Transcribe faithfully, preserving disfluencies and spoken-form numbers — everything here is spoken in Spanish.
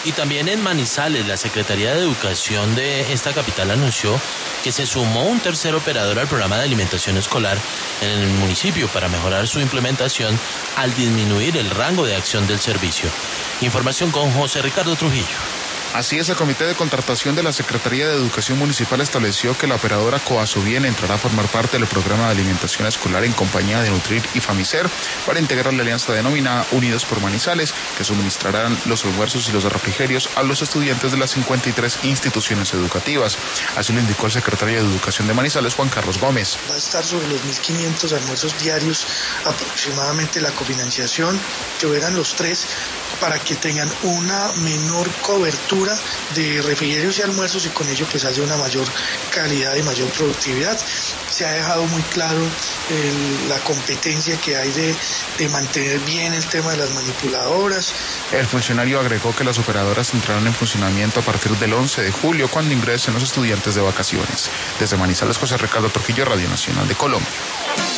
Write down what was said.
Y también en Manizales, la Secretaría de Educación de esta capital anunció que se sumó un tercer operador al programa de alimentación escolar en el municipio para mejorar su implementación al disminuir el rango de acción del servicio. Información con José Ricardo Trujillo. Así es, el Comité de Contratación de la Secretaría de Educación Municipal estableció que la operadora Coasubien entrará a formar parte del programa de alimentación escolar en compañía de Nutrir y Famicer para integrar la alianza denominada Unidos por Manizales, que suministrarán los almuerzos y los refrigerios a los estudiantes de las cincuenta y tres instituciones educativas. Así lo indicó el secretario de Educación de Manizales, Juan Carlos Gómez. Va a estar sobre los mil quinientos almuerzos diarios, aproximadamente la cofinanciación, que verán los tres, para que tengan una menor cobertura de refrigerios y almuerzos y con ello pues haya una mayor calidad y mayor productividad. Se ha dejado muy claro el, la competencia que hay de, de mantener bien el tema de las manipuladoras. El funcionario agregó que las operadoras entrarán en funcionamiento a partir del once de julio, cuando ingresen los estudiantes de vacaciones. Desde Manizales, José Ricardo Trujillo, Radio Nacional de Colombia.